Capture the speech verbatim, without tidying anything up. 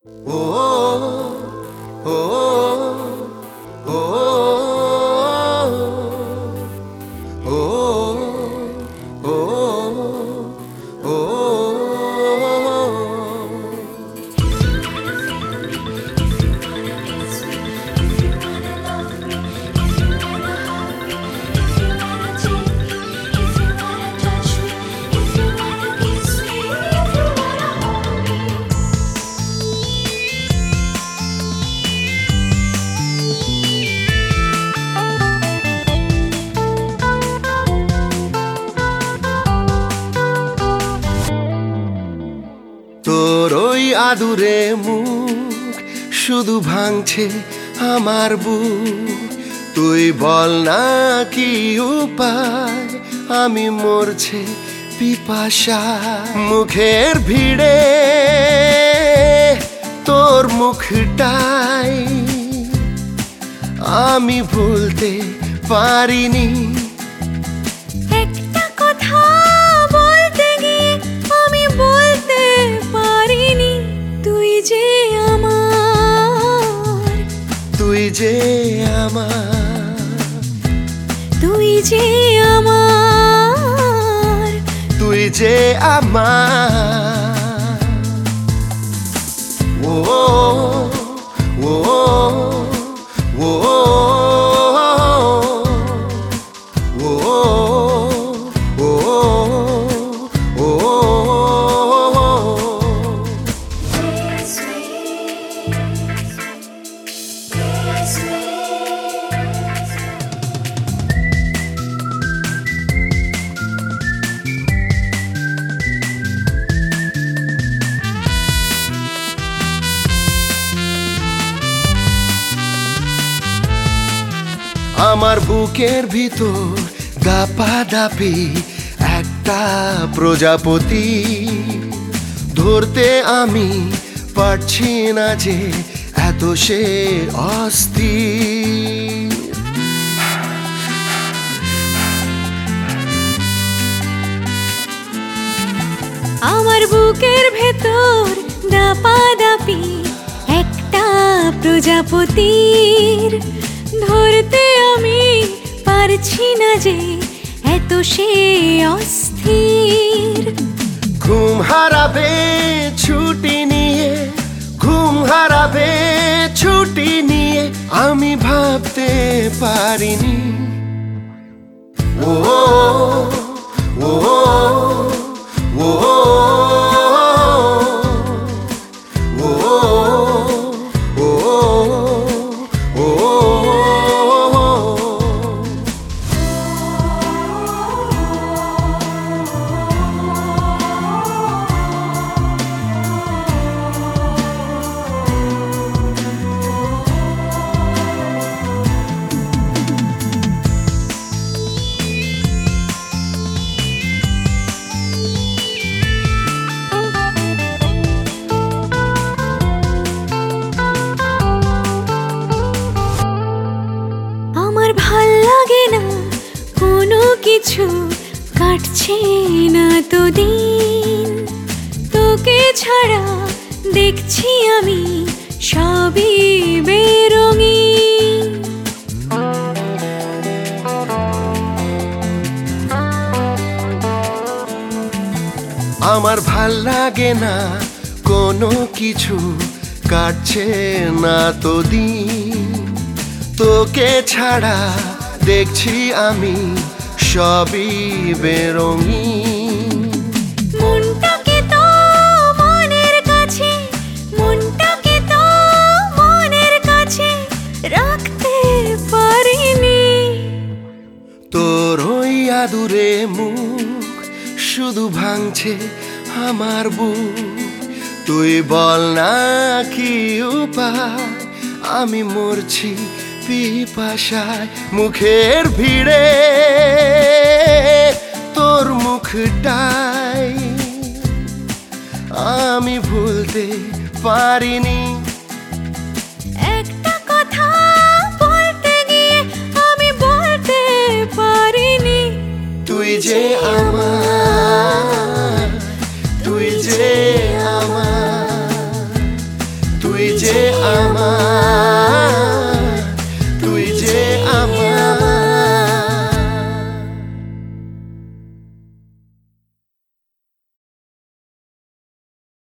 তোর ওই আদুরে মুখ শুধু ভাঙছে আমার বুক। তুই বল না কি উপায়, আমি মরছে পিপাসা। মুখের ভিড়ে তোর মুখটাই আমি ভুলতে পারিনি। একটা কথা বলতে গিয়ে আমি বলতে পারিনি। তুই যে আমার, তুই যে আমার, তুই যে আমার, তুই যে আমার। ও ও ও আমার বুকের ভিতর দাপাদাপি একটা প্রজাপতি। ধরতে আমি পারছি না যে এত সে অস্থির। আমার বুকের ভেতর দাপাদাপি একটা প্রজাপতির। ধরতে আমি পারছি না যে এত সে অস্থির। ঘুম হারাবে ছুটি নিয়ে, ঘুম হারাবে ছুটি নিয়ে আমি ভাবতে পারিনি। ও ও ও ভাল লাগে না কোনো কিছু, কাটছে না তো দিন। তোকে ছাড়া দেখছি আমি সবই বেরঙিন। আমার ভাল লাগে না কোনো কিছু, কাটছে না তো দিন। তোকে ছাড়া দেখছি আমি সবই বেরঙিন। মনটাকে তো মনের কাছে, মনটাকে তো মনের কাছে রাখতে পারিনি। তোর ওই আদুরে মুখ শুধু ভাঙছে আমার বুক। তুই বল না কি উপায়, আমি মরছি পিপাসায়। মুখের ভিড়ে তোর মুখটাই আমি ভুলতে পারিনি। একটা কথা বলতে গিয়ে আমি বলতে পারিনি। তুই যে আমার, তুই যে আমার, তুই যে আমার